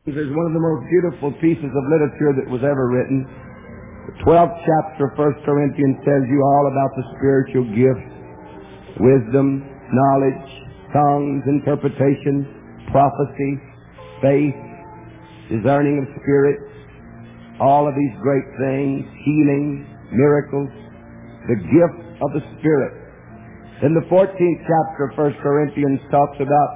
is one of the most beautiful pieces of literature that was ever written. The 12th chapter of 1 Corinthians tells you all about the spiritual gifts: wisdom, knowledge, tongues, interpretation, prophecy, faith, discerning of spirits, all of these great things, healing, miracles, the gift of the Spirit. Then the 14th chapter of 1 Corinthians talks about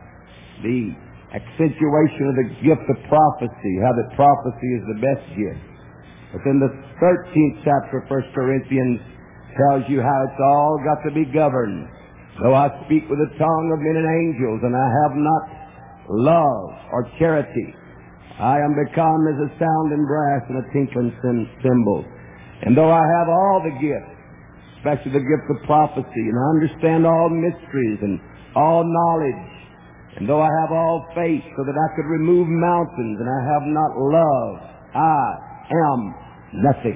the accentuation of the gift of prophecy, how that prophecy is the best gift. But then the 13th chapter of 1 Corinthians tells you how it's all got to be governed. Though I speak with the tongue of men and angels, and I have not love or charity, I am become as a sounding brass and a tinkling cymbal. And though I have all the gifts, especially the gift of prophecy, and I understand all mysteries and all knowledge, and though I have all faith so that I could remove mountains, and I have not love, I am nothing.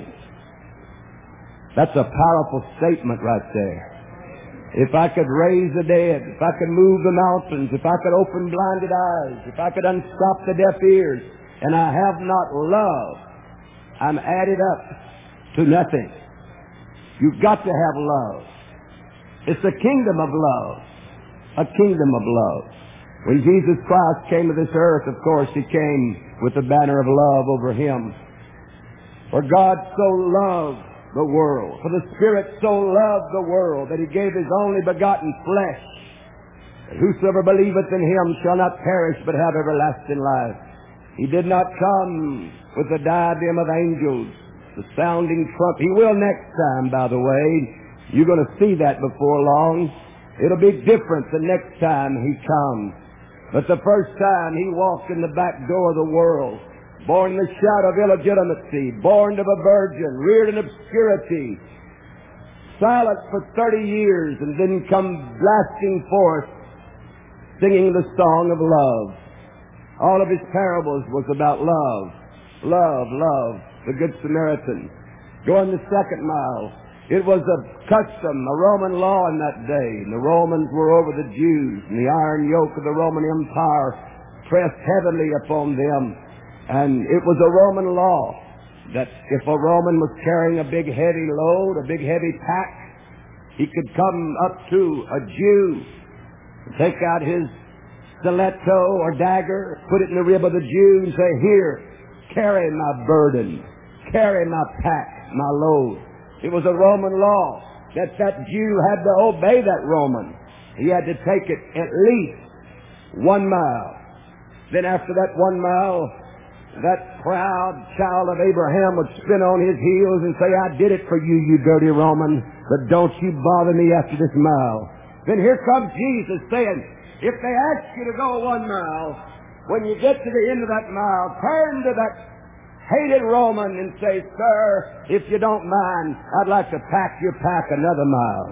That's a powerful statement right there. If I could raise the dead, if I could move the mountains, if I could open blinded eyes, if I could unstop the deaf ears, and I have not love, I'm added up to nothing. You've got to have love. It's a kingdom of love. A kingdom of love. When Jesus Christ came to this earth, of course, He came with the banner of love over Him. For God so loved the world, for the Spirit so loved the world, that He gave His only begotten flesh, that whosoever believeth in Him shall not perish but have everlasting life. He did not come with the diadem of angels, the sounding trump. He will next time, by the way. You're going to see that before long. It'll be different the next time He comes. But the first time He walked in the back door of the world, born in the shadow of illegitimacy, born of a virgin, reared in obscurity, silent for 30 years, and then come blasting forth, singing the song of love. All of His parables was about love. Love, love, the Good Samaritan. Going the second mile. It was a custom, a Roman law in that day. And the Romans were over the Jews, and the iron yoke of the Roman Empire pressed heavily upon them. And it was a Roman law that if a Roman was carrying a big heavy load, a big heavy pack, he could come up to a Jew, take out his stiletto or dagger, put it in the rib of the Jew and say, "Here, carry my burden, carry my pack, my load." It was a Roman law that Jew had to obey that Roman. He had to take it at least 1 mile. Then after that 1 mile, that proud child of Abraham would spin on his heels and say, "I did it for you, you dirty Roman, but don't you bother me after this mile." Then here comes Jesus saying, if they ask you to go 1 mile, when you get to the end of that mile, turn to that hated Roman and say, "Sir, if you don't mind, I'd like to pack your pack another mile."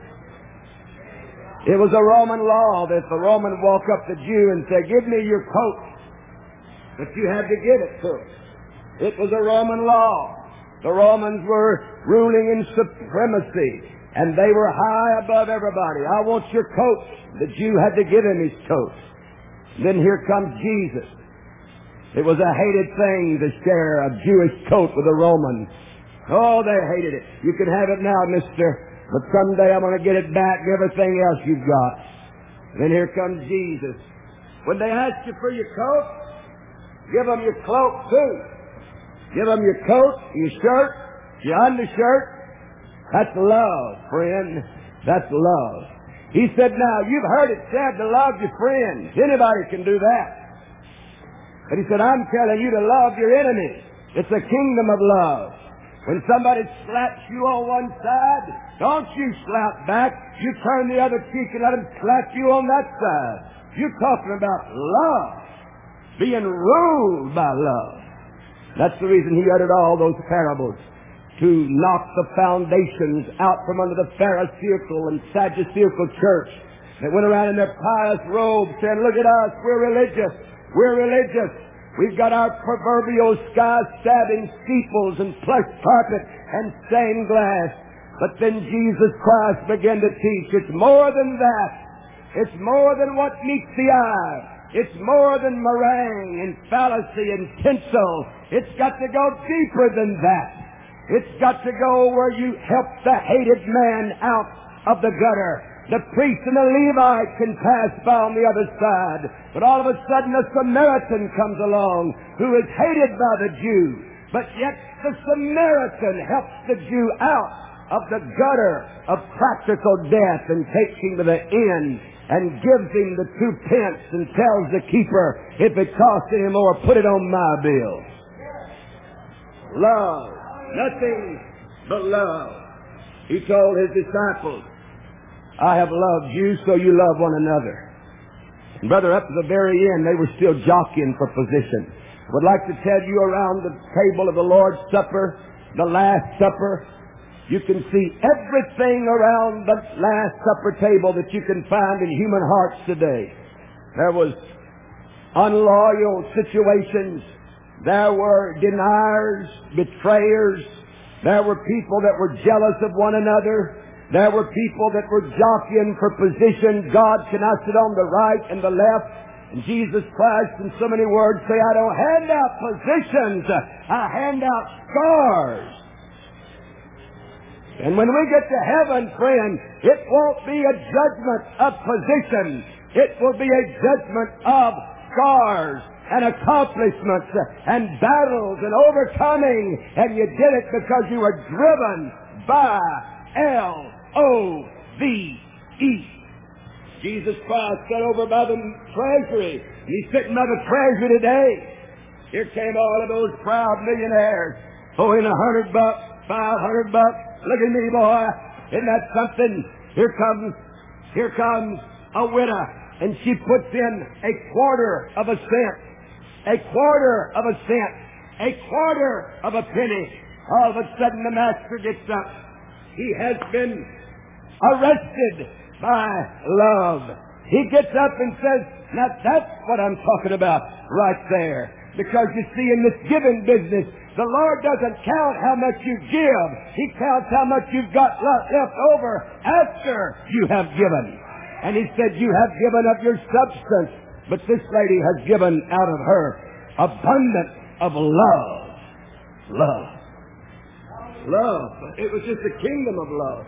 It was a Roman law that if a Roman walked up to the Jew and said, "Give me your coat," that you had to give it to him. It was a Roman law. The Romans were ruling in supremacy, and they were high above everybody. "I want your coat." The Jew had to give him his coat. Then here comes Jesus. It was a hated thing to share a Jewish coat with a Roman. Oh, they hated it. "You can have it now, mister, but someday I'm going to get it back and everything else you've got." Then here comes Jesus. When they ask you for your coat, give them your cloak too. Give them your coat, your shirt, your undershirt. That's love, friend. That's love. He said, now, you've heard it said to love your friends. Anybody can do that. But He said, I'm telling you to love your enemies. It's a kingdom of love. When somebody slaps you on one side, don't you slap back. You turn the other cheek and let them slap you on that side. You're talking about love. Being ruled by love. That's the reason He uttered all those parables. To knock the foundations out from under the Pharisaical and Sadduceical church that went around in their pious robes saying, "Look at us, we're religious. We're religious. We've got our proverbial sky-stabbing steeples and plush carpet and stained glass." But then Jesus Christ began to teach, it's more than that. It's more than what meets the eye. It's more than meringue and fallacy and tinsel. It's got to go deeper than that. It's got to go where you help the hated man out of the gutter. The priest and the Levite can pass by on the other side. But all of a sudden a Samaritan comes along who is hated by the Jew. But yet the Samaritan helps the Jew out of the gutter of practical death and takes him to the inn and gives him the 2 pence and tells the keeper, if it costs any more, put it on my bill. Love. Nothing but love. He told his disciples, I have loved you, so you love one another. And brother, up to the very end, they were still jockeying for position. I would like to tell you, around the table of the Lord's Supper, the Last Supper, you can see everything around the Last Supper table that you can find in human hearts today. There was unloyal situations. There were deniers, betrayers. There were people that were jealous of one another. There were people that were jockeying for position. God, can I sit on the right and the left? And Jesus Christ, in so many words, say, I don't hand out positions. I hand out scars. And when we get to heaven, friend, it won't be a judgment of position. It will be a judgment of scars and accomplishments and battles and overcoming. And you did it because you were driven by L-O-V-E. Jesus Christ sat over by the treasury. He's sitting by the treasury today. Here came all of those proud millionaires. Oh, in $100, $500. Look at me, boy. Isn't that something? Here comes a widow, and she puts in a quarter of a cent, a quarter of a cent, a quarter of a penny. All of a sudden the master gets up. He has been arrested by love. He gets up and says, now that's what I'm talking about right there. Because you see, in this giving business, the Lord doesn't count how much you give. He counts how much you've got left over after you have given. And He said, you have given of your substance, but this lady has given out of her abundance of love. Love. Love. It was just the kingdom of love.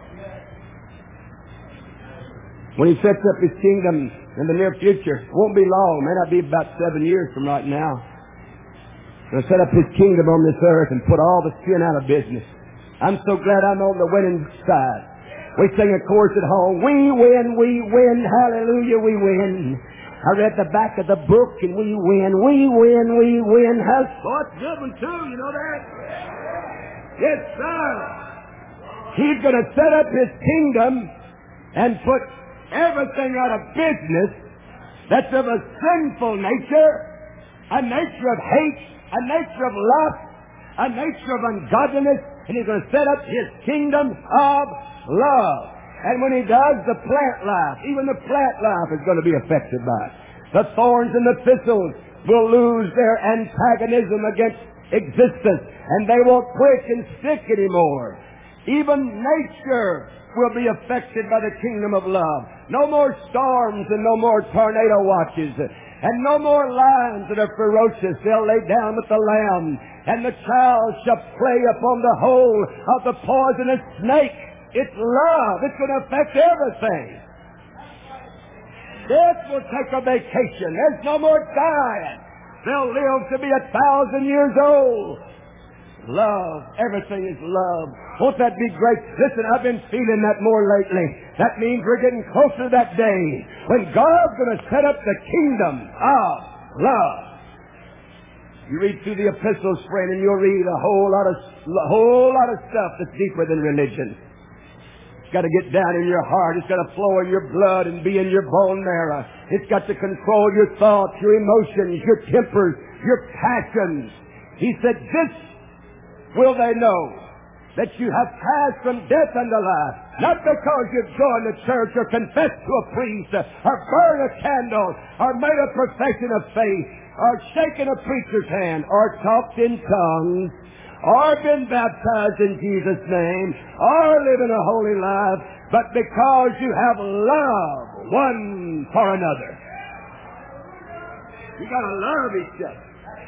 When He sets up His kingdom in the near future, it won't be long. It may not be about 7 years from right now. He'll set up His kingdom on this earth and put all the sin out of business. I'm so glad I'm on the winning side. We sing a chorus at home. We win, hallelujah, we win. I read the back of the book and we win. Oh, it's a good one too, you know that? Yes, sir. He's going to set up His kingdom and put everything out of business that's of a sinful nature, a nature of hate, a nature of lust, a nature of ungodliness, and He's going to set up His kingdom of love. And when He does, the plant life, even the plant life is going to be affected by it. The thorns and the thistles will lose their antagonism against existence, and they won't prick and stick anymore. Even nature will be affected by the kingdom of love. No more storms and no more tornado watches. And no more lions that are ferocious. They'll lay down with the lamb. And the child shall play upon the hole of the poisonous snake. It's love. It's going to affect everything. Death will take a vacation. There's no more dying. They'll live to be 1,000 years old. Love. Everything is love. Won't that be great? Listen, I've been feeling that more lately. That means we're getting closer to that day when God's going to set up the kingdom of love. You read through the epistles, friend, and you'll read a whole lot of stuff that's deeper than religion. It's got to get down in your heart. It's got to flow in your blood and be in your bone marrow. It's got to control your thoughts, your emotions, your tempers, your passions. He said, this will they know, that you have passed from death unto life, not because you've joined the church or confessed to a priest or burned a candle or made a profession of faith or shaken a preacher's hand or talked in tongues or been baptized in Jesus' name or living a holy life, but because you have love one for another. You got to love each other.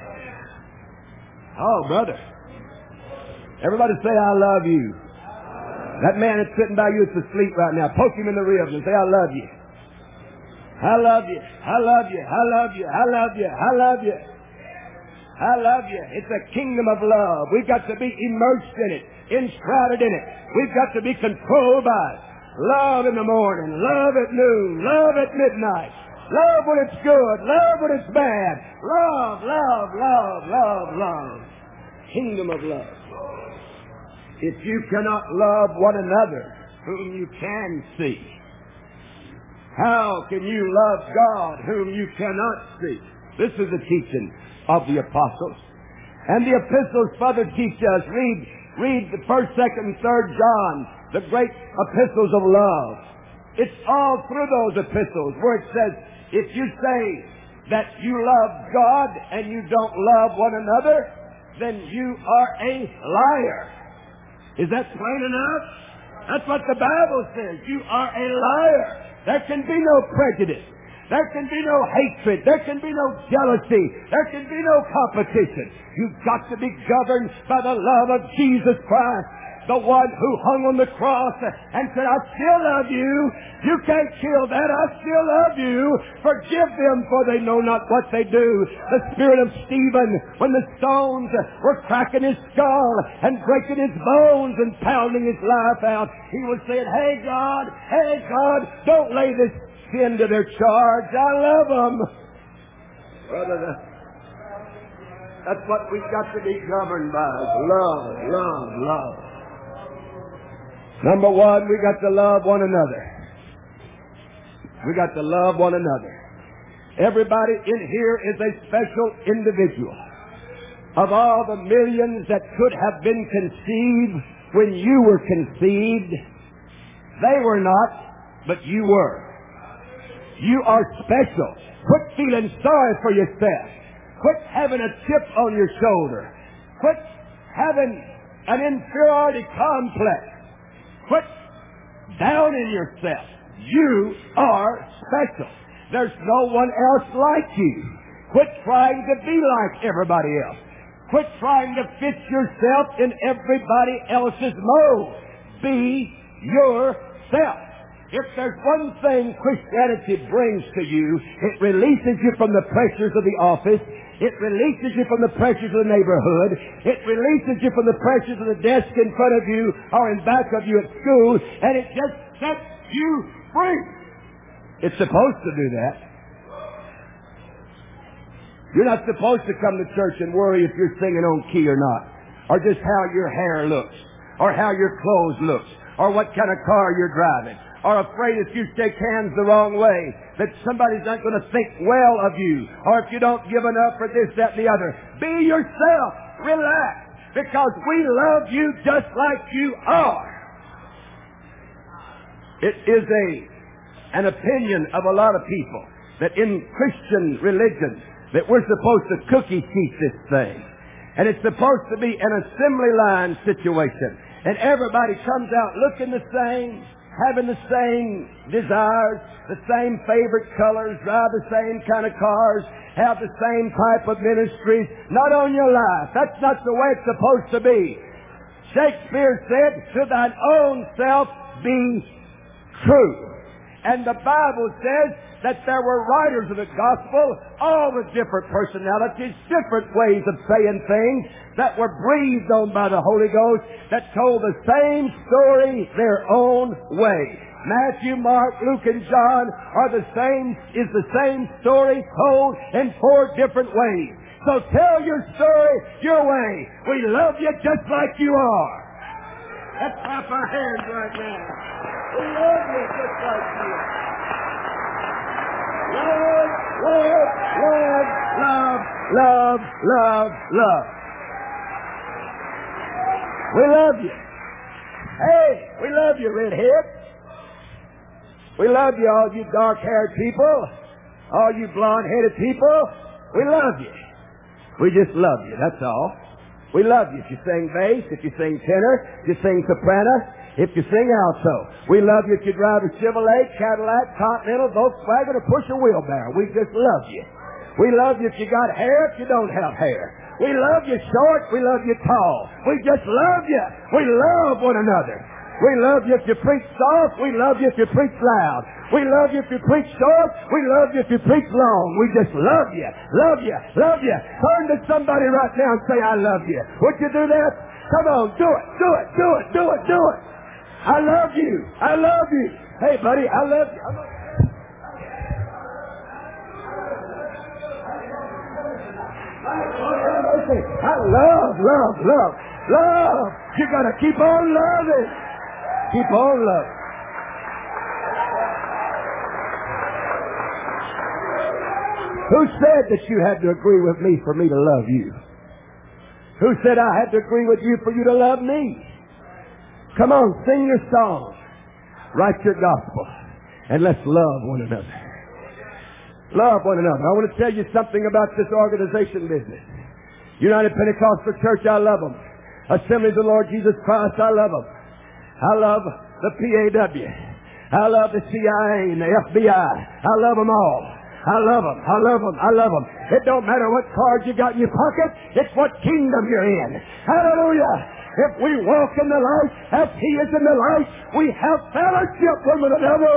Oh, brother. Everybody say, I love you. That man that's sitting by you is asleep right now. Poke him in the ribs and say, I love you. I love you. I love you. I love you. I love you. I love you. I love you. It's a kingdom of love. We've got to be immersed in it, enshrouded in it. We've got to be controlled by it. Love in the morning, love at noon, love at midnight. Love when it's good, love when it's bad. Love, love, love, love, love. Kingdom of love. If you cannot love one another whom you can see, how can you love God whom you cannot see? This is the teaching of the apostles. And the epistles further teach us. Read the 1st, 2nd, and 3rd John, the great epistles of love. It's all through those epistles where it says, if you say that you love God and you don't love one another, then you are a liar. Is that plain enough? That's what the Bible says. You are a liar. There can be no prejudice. There can be no hatred. There can be no jealousy. There can be no competition. You've got to be governed by the love of Jesus Christ, the one who hung on the cross and said, I still love you. You can't kill that. I still love you. Forgive them, for they know not what they do. The spirit of Stephen, when the stones were cracking his skull and breaking his bones and pounding his life out, he was saying, hey God, don't lay this sin to their charge. I love them. Brother, that's what we've got to be governed by. Love, love, love. Number one, we got to love one another. We got to love one another. Everybody in here is a special individual. Of all the millions that could have been conceived when you were conceived, they were not, but you were. You are special. Quit feeling sorry for yourself. Quit having a chip on your shoulder. Quit having an inferiority complex. Quit downing yourself. You are special. There's no one else like you. Quit trying to be like everybody else. Quit trying to fit yourself in everybody else's mold. Be yourself. If there's one thing Christianity brings to you, it releases you from the pressures of the office. It releases you from the pressures of the neighborhood. It releases you from the pressures of the desk in front of you or in back of you at school. And it just sets you free. It's supposed to do that. You're not supposed to come to church and worry if you're singing on key or not, or just how your hair looks, or how your clothes look, or what kind of car you're driving, or afraid if you shake hands the wrong way that somebody's not going to think well of you, or if you don't give enough for this, that, and the other. Be yourself. Relax. Because we love you just like you are. It is an opinion of a lot of people that in Christian religion that we're supposed to cookie sheet this thing. And it's supposed to be an assembly line situation. And everybody comes out looking the same, having the same desires, the same favorite colors, drive the same kind of cars, have the same type of ministries. Not on your life. That's not the way it's supposed to be. Shakespeare said, to thine own self be true. And the Bible says that there were writers of the gospel, all with different personalities, different ways of saying things that were breathed on by the Holy Ghost, that told the same story their own way. Matthew, Mark, Luke, and John is the same story told in 4 different ways. So tell your story your way. We love you just like you are. Let's clap our hands right now. We love you just like you are. Love, love, love, love, love, love, love. We love you. Hey, we love you, redhead. We love you, all you dark-haired people, all you blonde-headed people. We love you. We just love you, that's all. We love you if you sing bass, if you sing tenor, if you sing soprano, if you sing alto. We love you if you drive a Chevrolet, Cadillac, Continental, Volkswagen, or push a wheelbarrow. We just love you. We love you if you got hair, if you don't have hair. We love you short, we love you tall. We just love you. We love one another. We love you if you preach soft. We love you if you preach loud. We love you if you preach short. We love you if you preach long. We just love you, love you, love you. Turn to somebody right now and say, I love you. Would you do that? Come on, do it, do it, do it, do it, do it. I love you. I love you. Hey, buddy, I love you. I love, love, love, love. You gotta keep on loving. Keep on loving. Who said that you had to agree with me for me to love you? Who said I had to agree with you for you to love me? Come on, sing your song. Write your gospel. And let's love one another. Love one another. I want to tell you something about this organization business. United Pentecostal Church, I love them. Assemblies of the Lord Jesus Christ, I love them. I love the PAW. I love the CIA and the FBI. I love them all. I love them. I love them. I love them. It don't matter what card you got in your pocket. It's what kingdom you're in. Hallelujah. If we walk in the light as He is in the light, we have fellowship with one another.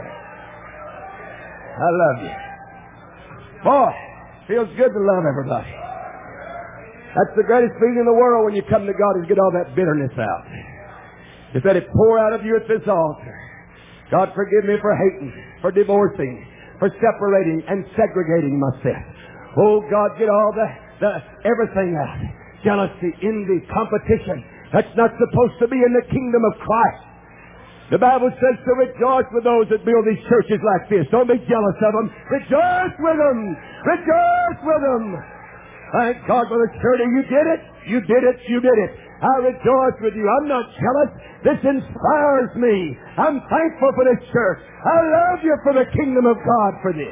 I love you. Boy, feels good to love everybody. That's the greatest feeling in the world when you come to God, is get all that bitterness out. Just let it pour out of you at this altar. God, forgive me for hating, for divorcing, for separating and segregating myself. Oh God, get all the everything out. Jealousy, envy, competition. That's not supposed to be in the kingdom of Christ. The Bible says to rejoice with those that build these churches like this. Don't be jealous of them. Rejoice with them. Rejoice with them. Thank God for the church. You did it. You did it. You did it. I rejoice with you. I'm not jealous. This inspires me. I'm thankful for this church. I love you for the kingdom of God for this.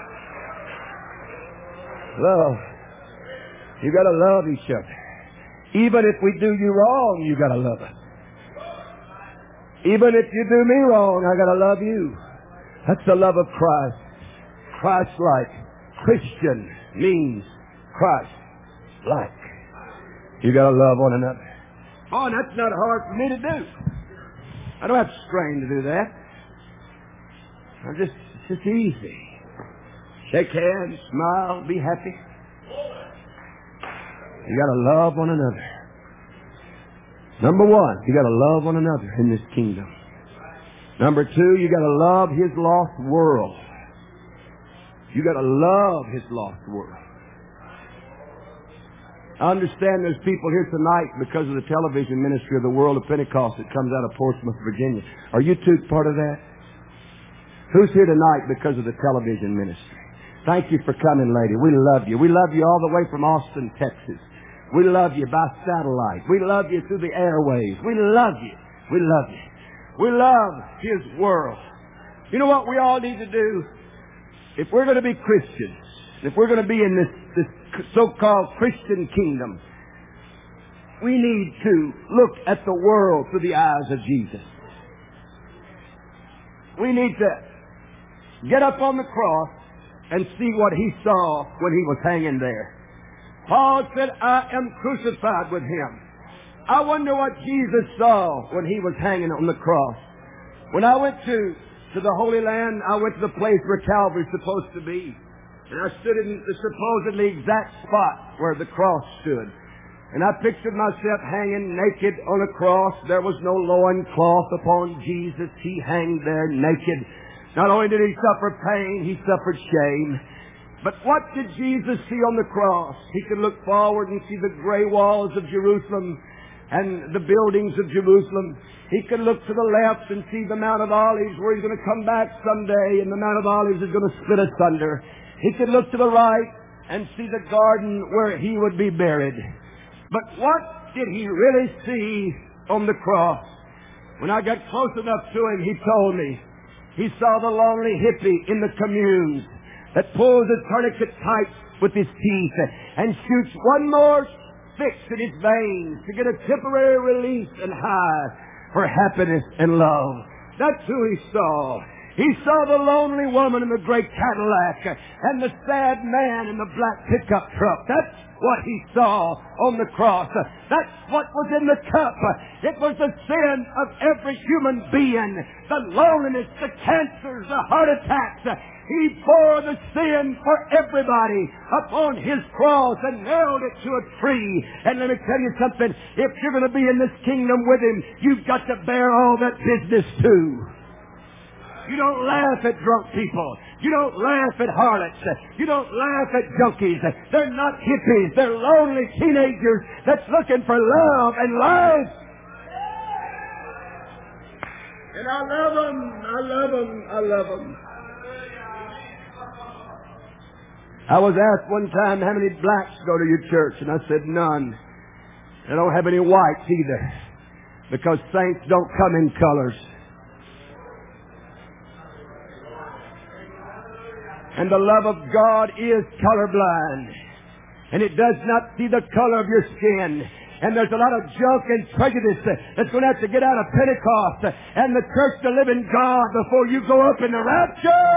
Love. You got to love each other. Even if we do you wrong, you got to love us. Even if you do me wrong, I got to love you. That's the love of Christ. Christ-like. Christian means Christ-like. You got to love one another. Oh, that's not hard for me to do. I don't have to strain to do that. It's just easy. Shake hands, smile, be happy. You got to love one another. Number one, you got to love one another in this kingdom. Number two, you got to love His lost world. You got to love His lost world. I understand there's people here tonight because of the television ministry of the World of Pentecost that comes out of Portsmouth, Virginia. Are you two part of that? Who's here tonight because of the television ministry? Thank you for coming, lady. We love you. We love you all the way from Austin, Texas. We love you by satellite. We love you through the airwaves. We love you. We love you. We love His world. You know what we all need to do? If we're going to be Christians, if we're going to be in this so-called Christian kingdom, we need to look at the world through the eyes of Jesus. We need to get up on the cross and see what He saw when He was hanging there. Paul said, I am crucified with Him. I wonder what Jesus saw when He was hanging on the cross. When I went to the Holy Land, I went to the place where Calvary's supposed to be. And I stood in the supposedly exact spot where the cross stood. And I pictured myself hanging naked on a cross. There was no loincloth upon Jesus. He hung there naked. Not only did He suffer pain, He suffered shame. But what did Jesus see on the cross? He could look forward and see the gray walls of Jerusalem and the buildings of Jerusalem. He could look to the left and see the Mount of Olives where He's going to come back someday, and the Mount of Olives is going to split asunder. He could look to the right and see the garden where He would be buried. But what did He really see on the cross? When I got close enough to Him, He told me He saw the lonely hippie in the communes that pulls his tourniquet tight with his teeth and shoots one more fix in his veins to get a temporary release and high for happiness and love. That's who He saw. He saw the lonely woman in the great Cadillac and the sad man in the black pickup truck. That's what he saw on the cross. That's what was in the cup. It was the sin of every human being. The loneliness, the cancers, the heart attacks. He bore the sin for everybody upon His cross and nailed it to a tree. And let me tell you something. If you're going to be in this kingdom with Him, you've got to bear all that business too. You don't laugh at drunk people. You don't laugh at harlots. You don't laugh at junkies. They're not hippies. They're lonely teenagers that's looking for love and life. And I love them. I love them. I love them. I was asked one time how many blacks go to your church, and I said none. They don't have any whites either, because saints don't come in colors. And the love of God is colorblind. And it does not see the color of your skin. And there's a lot of junk and prejudice that's going to have to get out of Pentecost and the church to live in God before you go up in the rapture.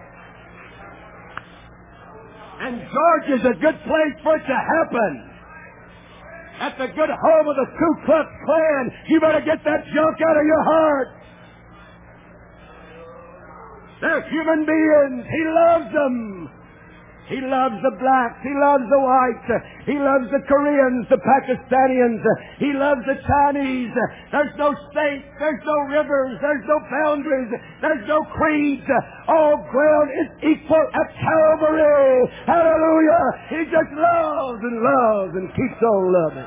And Georgia's a good place for it to happen. At the good home of the Ku Klux Klan, you better get that junk out of your heart. They're human beings. He loves them. He loves the blacks. He loves the whites. He loves the Koreans, the Pakistanians. He loves the Chinese. There's no states. There's no rivers. There's no boundaries. There's no creeds. All ground is equal at Calvary. Hallelujah. He just loves and loves and keeps on loving.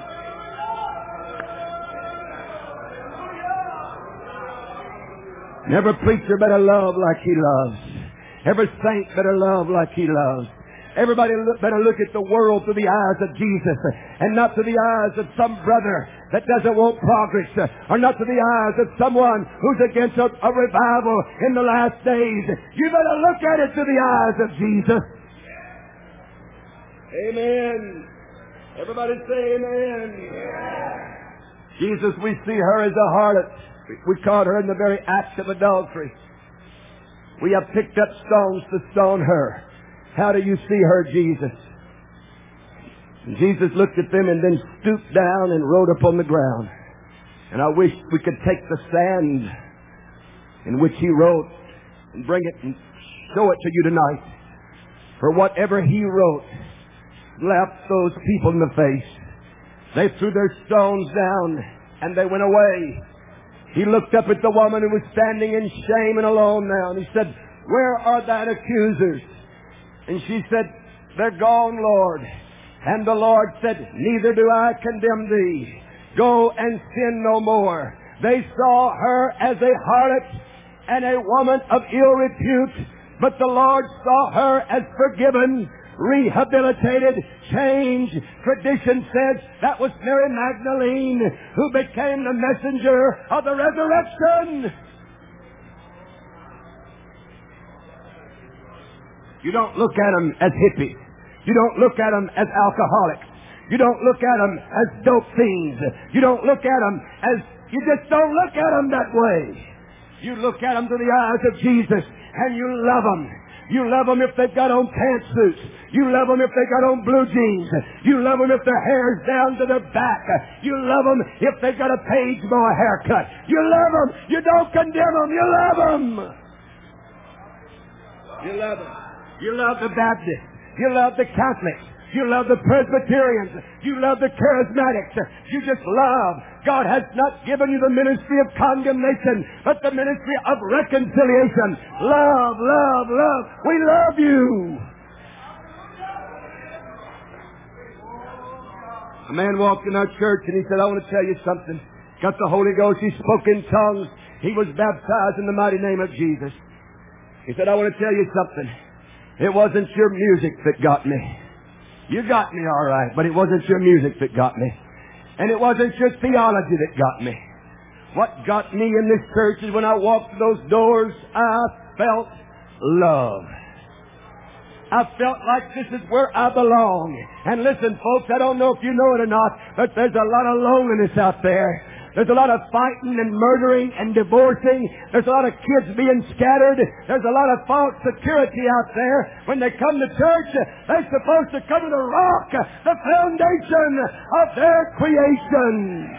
And every preacher better love like he loves. Every saint better love like he loves. Everybody better look at the world through the eyes of Jesus and not through the eyes of some brother that doesn't want progress, or not through the eyes of someone who's against a revival in the last days. You better look at it through the eyes of Jesus. Amen. Everybody say amen. Jesus, we see her as a harlot. We caught her in the very act of adultery. We have picked up stones to stone her. How do you see her, Jesus? And Jesus looked at them and then stooped down and wrote upon the ground. And I wish we could take the sand in which He wrote and bring it and show it to you tonight. For whatever He wrote slapped those people in the face. They threw their stones down and they went away. He looked up at the woman who was standing in shame and alone now, and He said, "Where are thine accusers?" And she said, "They're gone, Lord." And the Lord said, "Neither do I condemn thee. Go and sin no more." They saw her as a harlot and a woman of ill repute, but the Lord saw her as forgiven, rehabilitated, changed. Tradition says that was Mary Magdalene who became the messenger of the resurrection. You don't look at them as hippies. You don't look at them as alcoholics. You don't look at them as dope fiends. You don't look at them as... You just don't look at them that way. You look at them through the eyes of Jesus, and you love them. You love them if they've got on pantsuits. You love them if they've got on blue jeans. You love them if their hair's down to their back. You love them if they've got a page boy haircut. You love them. You don't condemn them. You love them. You love them. You love the Baptists. You love the Catholics. You love the Presbyterians. You love the Charismatics. You just love. God has not given you the ministry of condemnation, but the ministry of reconciliation. Love, love, love. We love you. A man walked in our church and he said, "I want to tell you something." Got the Holy Ghost. He spoke in tongues. He was baptized in the mighty name of Jesus. He said, "I want to tell you something. It wasn't your music that got me. You got me all right, but it wasn't your music that got me. And it wasn't your theology that got me. What got me in this church is when I walked those doors, I felt love. I felt like this is where I belong. And listen, folks, I don't know if you know it or not, but there's a lot of loneliness out there. There's a lot of fighting and murdering and divorcing. There's a lot of kids being scattered. There's a lot of false security out there. When they come to church, they're supposed to come to the rock, the foundation of their creation.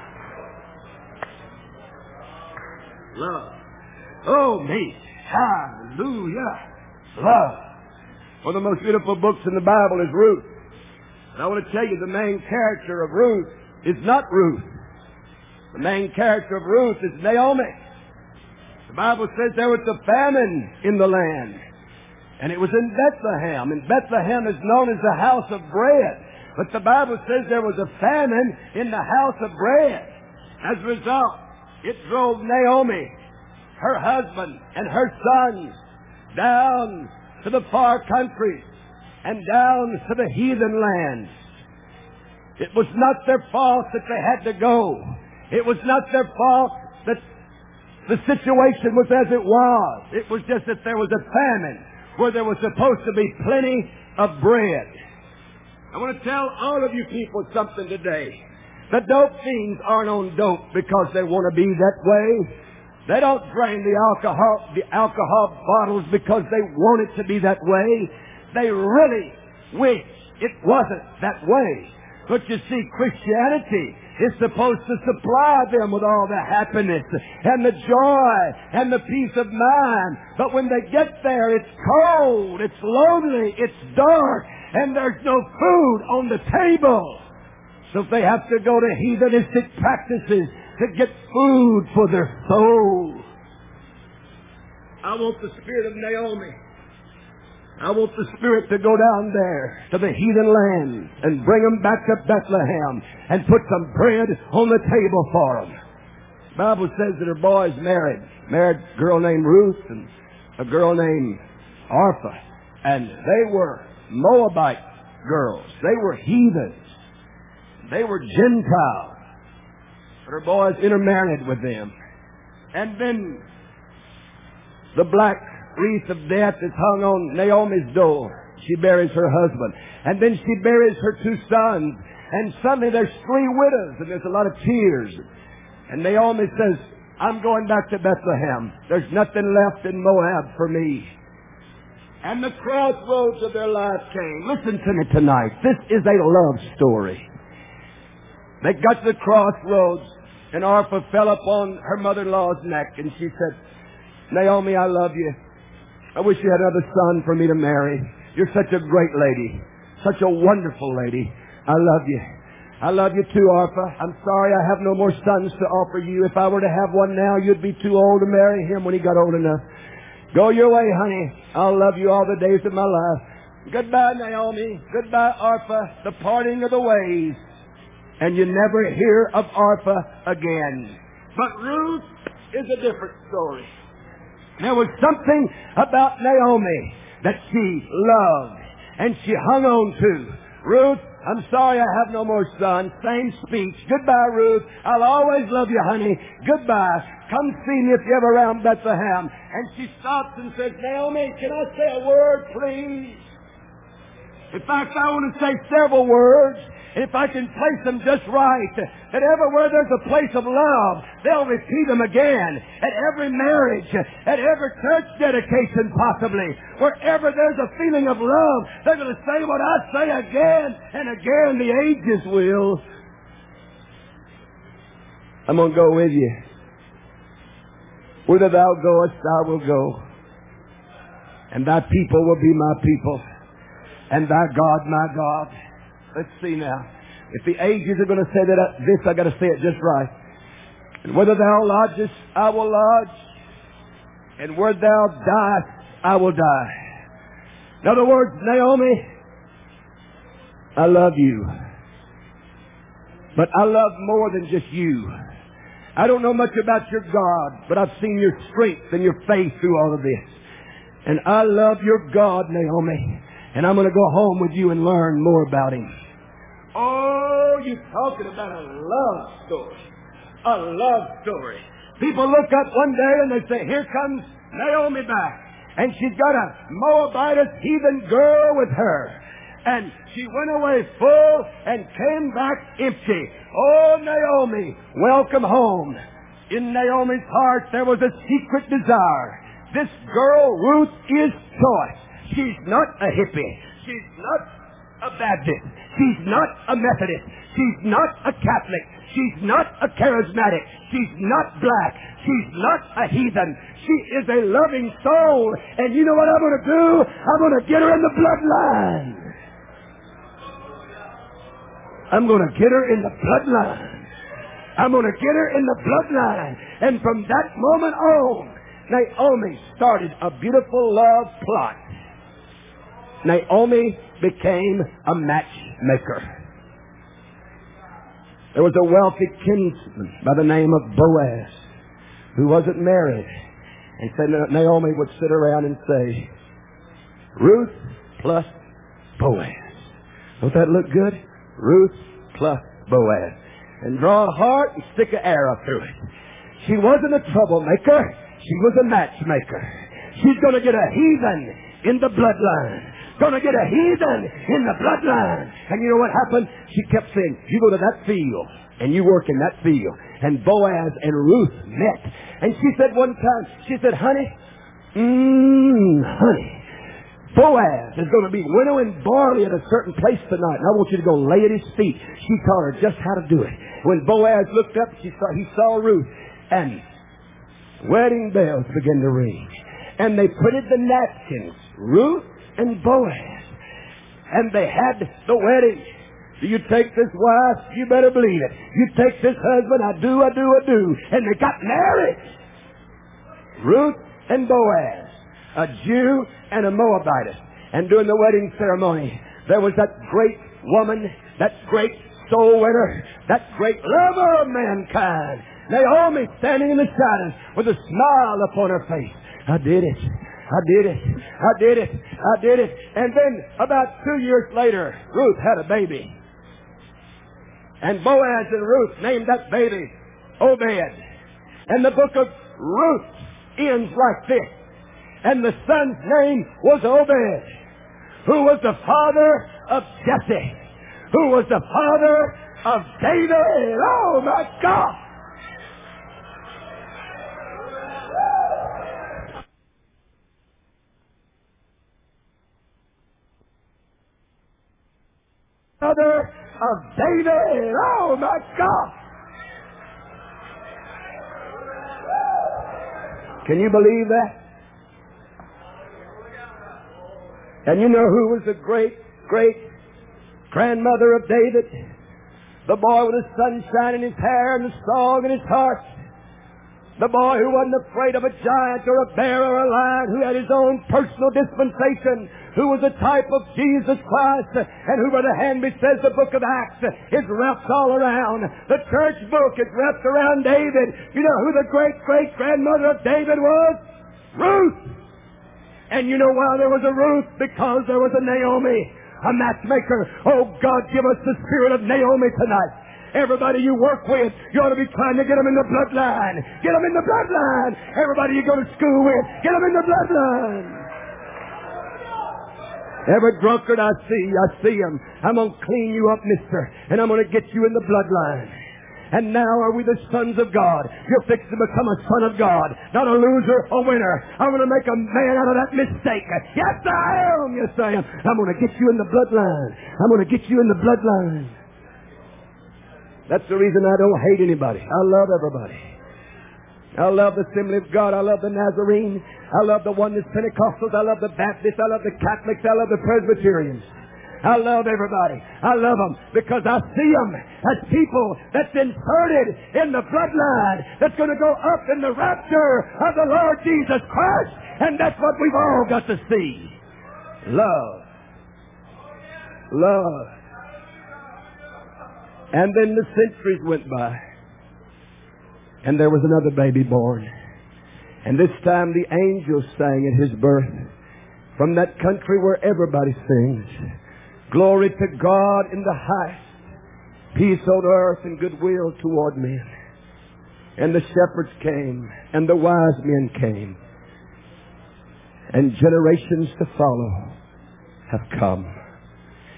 Love. Oh, me. Hallelujah. Love. One of the most beautiful books in the Bible is Ruth. And I want to tell you, the main character of Ruth is not Ruth. The main character of Ruth is Naomi. The Bible says there was a famine in the land. And it was in Bethlehem. And Bethlehem is known as the house of bread. But the Bible says there was a famine in the house of bread. As a result, it drove Naomi, her husband, and her sons down to the far country and down to the heathen lands. It was not their fault that they had to go. It was not their fault that the situation was as it was. It was just that there was a famine where there was supposed to be plenty of bread. I want to tell all of you people something today. The dope fiends aren't on dope because they want to be that way. They don't drain the alcohol bottles because they want it to be that way. They really wish it wasn't that way. But you see, Christianity is supposed to supply them with all the happiness and the joy and the peace of mind. But when they get there, it's cold, it's lonely, it's dark, and there's no food on the table. So they have to go to heathenistic practices to get food for their soul. I want the spirit of Naomi. I want the spirit to go down there to the heathen land and bring them back to Bethlehem and put some bread on the table for them. The Bible says that her boys married a girl named Ruth and a girl named Orpah. And they were Moabite girls. They were heathens. They were Gentiles. But her boys intermarried with them. And then the black wreath of death is hung on Naomi's door. She buries her husband. And then she buries her two sons. And suddenly there's three widows and there's a lot of tears. And Naomi says, I'm going back to Bethlehem. There's nothing left in Moab for me. And the crossroads of their life came. Listen to me tonight. This is a love story. They got to the crossroads and Orpah fell upon her mother-in-law's neck and she said, Naomi, I love you. I wish you had another son for me to marry. You're such a great lady. Such a wonderful lady. I love you. I love you too, Orpah. I'm sorry I have no more sons to offer you. If I were to have one now, you'd be too old to marry him when he got old enough. Go your way, honey. I'll love you all the days of my life. Goodbye, Naomi. Goodbye, Orpah. The parting of the ways. And you never hear of Orpah again. But Ruth is a different story. There was something about Naomi that she loved and she hung on to. Ruth, I'm sorry I have no more sons. Same speech. Goodbye, Ruth. I'll always love you, honey. Goodbye. Come see me if you're ever around Bethlehem. And she stops and says, Naomi, can I say a word, please? In fact, I want to say several words. If I can place them just right, that everywhere there's a place of love, they'll repeat them again. At every marriage, at every church dedication possibly, wherever there's a feeling of love, they're going to say what I say again and again. The ages will. I'm going to go with you. Whither thou goest, I will go. And thy people will be my people. And thy God, my God. Let's see now. If the ages are going to say that I've got to say it just right. And whether thou lodgest, I will lodge. And where thou diest, I will die. In other words, Naomi, I love you. But I love more than just you. I don't know much about your God, but I've seen your strength and your faith through all of this. And I love your God, Naomi. And I'm going to go home with you and learn more about Him. Oh, you're talking about a love story. A love story. People look up one day and they say, here comes Naomi back. And she's got a Moabitess heathen girl with her. And she went away full and came back empty. Oh, Naomi, welcome home. In Naomi's heart there was a secret desire. This girl, Ruth, is choice. She's not a hippie. She's not a Baptist. She's not a Methodist. She's not a Catholic. She's not a charismatic. She's not black. She's not a heathen. She is a loving soul. And you know what I'm going to do? I'm going to get her in the bloodline. I'm going to get her in the bloodline. I'm going to get her in the bloodline. And from that moment on, Naomi started a beautiful love plot. Naomi became a matchmaker. There was a wealthy kinsman by the name of Boaz who wasn't married. And said Naomi would sit around and say, Ruth plus Boaz. Don't that look good? Ruth plus Boaz. And draw a heart and stick an arrow through it. She wasn't a troublemaker. She was a matchmaker. She's going to get a heathen in the bloodline. Going to get a heathen in the bloodline. And you know what happened? She kept saying, you go to that field and you work in that field. And Boaz and Ruth met. And she said one time, she said, honey, Boaz is going to be winnowing barley at a certain place tonight, and I want you to go lay at his feet. She taught her just how to do it. When Boaz looked up, he saw Ruth, and wedding bells began to ring. And they printed the napkins, Ruth and Boaz. And they had the wedding. Do you take this wife? You better believe it. You take this husband? I do. And they got married. Ruth and Boaz, a Jew and a Moabitess. And during the wedding ceremony, there was that great woman, that great soul winner, that great lover of mankind, Naomi, standing in the shadows with a smile upon her face. I did it. And then about 2 years later, Ruth had a baby. And Boaz and Ruth named that baby Obed. And the book of Ruth ends like this. And the son's name was Obed, who was the father of Jesse, who was the father of David. Oh, my God! Father of David. Oh, my God! Can you believe that? And you know who was the great grandmother of David? The boy with the sunshine in his hair and the song in his heart. The boy who wasn't afraid of a giant or a bear or a lion, who had his own personal dispensation, who was a type of Jesus Christ, and who, Brother Hanby says, the book of Acts is wrapped all around. The church book is wrapped around David. You know who the great-great-grandmother of David was? Ruth. And you know why there was a Ruth? Because there was a Naomi, a matchmaker. Oh, God, give us the spirit of Naomi tonight. Everybody you work with, you ought to be trying to get them in the bloodline. Get them in the bloodline. Everybody you go to school with, get them in the bloodline. Every drunkard I see him. I'm going to clean you up, mister, and I'm going to get you in the bloodline. And now are we the sons of God? You're fixing to become a son of God. Not a loser, a winner. I'm going to make a man out of that mistake. Yes, I am. Yes, I am. I'm going to get you in the bloodline. I'm going to get you in the bloodline. That's the reason I don't hate anybody. I love everybody. I love the Assembly of God. I love the Nazarene. I love the Oneness Pentecostals. I love the Baptists. I love the Catholics. I love the Presbyterians. I love everybody. I love them because I see them as people that's inserted in the bloodline that's going to go up in the rapture of the Lord Jesus Christ. And that's what we've all got to see. Love. Love. And then the centuries went by. And there was another baby born. And this time the angels sang at his birth from that country where everybody sings. Glory to God in the highest, peace on earth and goodwill toward men. And the shepherds came, and the wise men came, and generations to follow have come.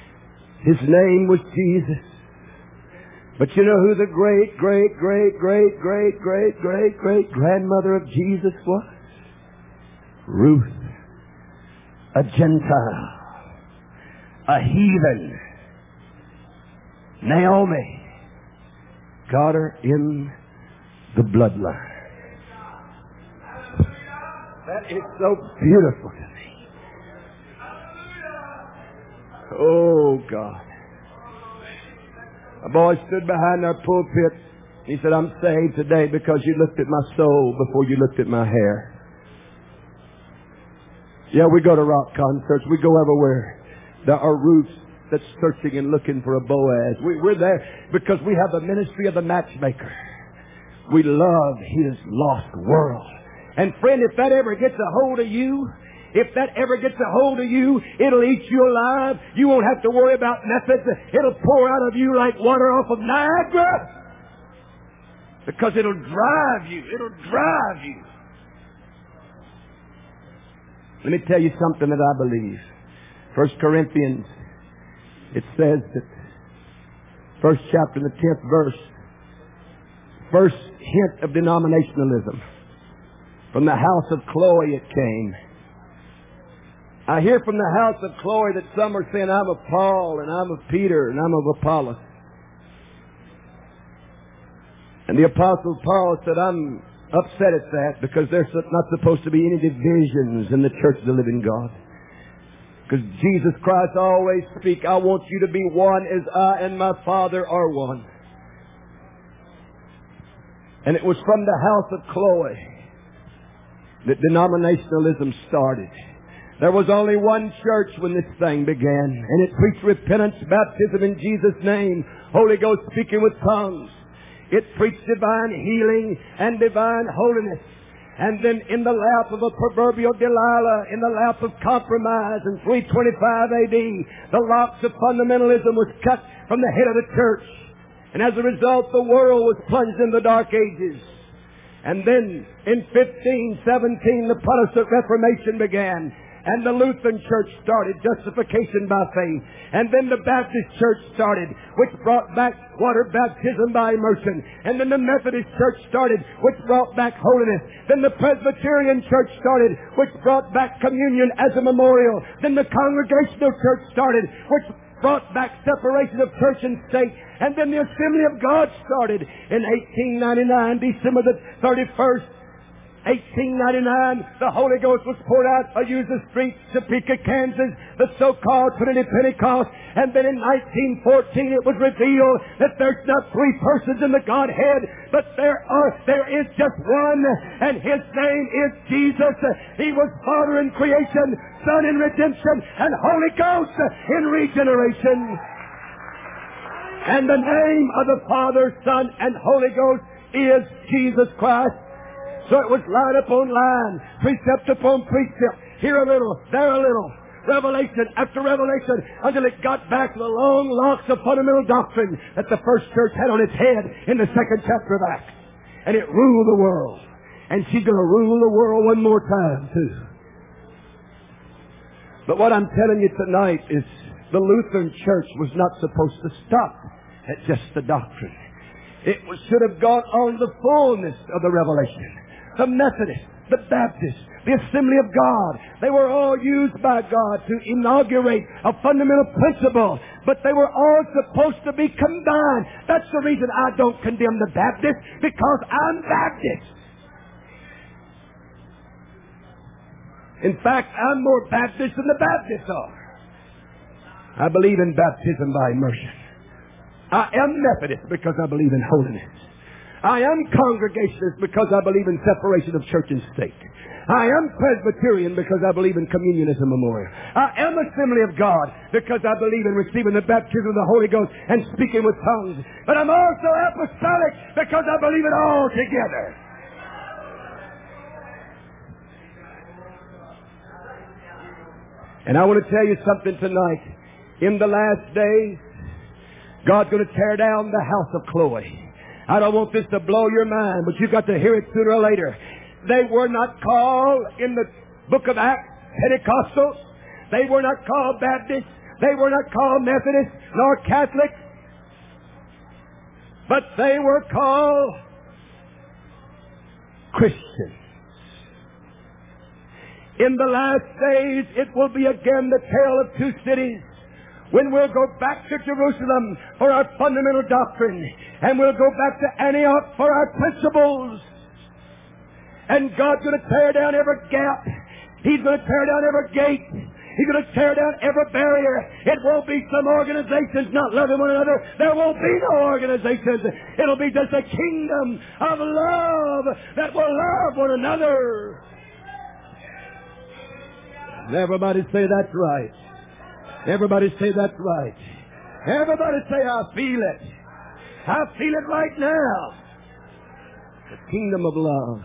His name was Jesus. But you know who the great grandmother of Jesus was? Ruth, a Gentile, a heathen. Naomi got her in the bloodline. That is so beautiful to me. Oh, God. A boy stood behind our pulpit. He said, I'm saved today because you looked at my soul before you looked at my hair. Yeah, we go to rock concerts. We go everywhere. There are Ruths that's searching and looking for a Boaz. We're there because we have the ministry of the matchmaker. We love His lost world. And friend, if that ever gets a hold of you, it'll eat you alive. You won't have to worry about methods. It'll pour out of you like water off of Niagara. Because it'll drive you. Let me tell you something that I believe. 1 Corinthians, it says that, first chapter, the 10th verse, first hint of denominationalism. From the house of Chloe it came. I hear from the house of Chloe that some are saying, I'm of Paul, and I'm of Peter, and I'm of Apollos. And the Apostle Paul said, I'm upset at that because there's not supposed to be any divisions in the church of the living God. Because Jesus Christ always speaks, I want you to be one as I and my Father are one. And it was from the house of Chloe that denominationalism started. There was only one church when this thing began, and it preached repentance, baptism in Jesus' name, Holy Ghost speaking with tongues. It preached divine healing and divine holiness. And then in the lap of a proverbial Delilah, in the lap of compromise in 325 AD, the locks of fundamentalism was cut from the head of the church. And as a result, the world was plunged in the dark ages. And then in 1517, the Protestant Reformation began. And the Lutheran Church started, justification by faith. And then the Baptist Church started, which brought back water baptism by immersion. And then the Methodist Church started, which brought back holiness. Then the Presbyterian Church started, which brought back communion as a memorial. Then the Congregational Church started, which brought back separation of church and state. And then the Assembly of God started in 1899, December the 31st. 1899, the Holy Ghost was poured out of Azusa Street, Topeka, Kansas, the so-called Trinity Pentecost. And then in 1914 it was revealed that there's not three persons in the Godhead, but there is just one, and His name is Jesus. He was Father in creation, Son in redemption, and Holy Ghost in regeneration. And the name of the Father, Son, and Holy Ghost is Jesus Christ. So it was line upon line, precept upon precept, here a little, there a little, revelation after revelation, until it got back to the long locks of fundamental doctrine that the first church had on its head in the second chapter of Acts. And it ruled the world. And she's going to rule the world one more time, too. But what I'm telling you tonight is the Lutheran Church was not supposed to stop at just the doctrine. It should have gone on to the fullness of the revelation. The Methodists, the Baptists, the Assembly of God, they were all used by God to inaugurate a fundamental principle, but they were all supposed to be combined. That's the reason I don't condemn the Baptists, because I'm Baptist. In fact, I'm more Baptist than the Baptists are. I believe in baptism by immersion. I am Methodist because I believe in holiness. I am Congregationalist because I believe in separation of church and state. I am Presbyterian because I believe in communion as a memorial. I am Assembly of God because I believe in receiving the baptism of the Holy Ghost and speaking with tongues. But I'm also Apostolic because I believe it all together. And I want to tell you something tonight. In the last days, God's going to tear down the house of Chloe. I don't want this to blow your mind, but you've got to hear it sooner or later. They were not called in the book of Acts Pentecostals. They were not called Baptists. They were not called Methodists nor Catholics, but they were called Christians. In the last days, it will be again the tale of two cities, when we'll go back to Jerusalem for our fundamental doctrine, and we'll go back to Antioch for our principles. And God's going to tear down every gap. He's going to tear down every gate. He's going to tear down every barrier. It won't be some organizations not loving one another. There won't be no organizations. It'll be just a kingdom of love that will love one another. And everybody say that's right. Everybody say that's right. Everybody say, I feel it. I feel it right now. The kingdom of love.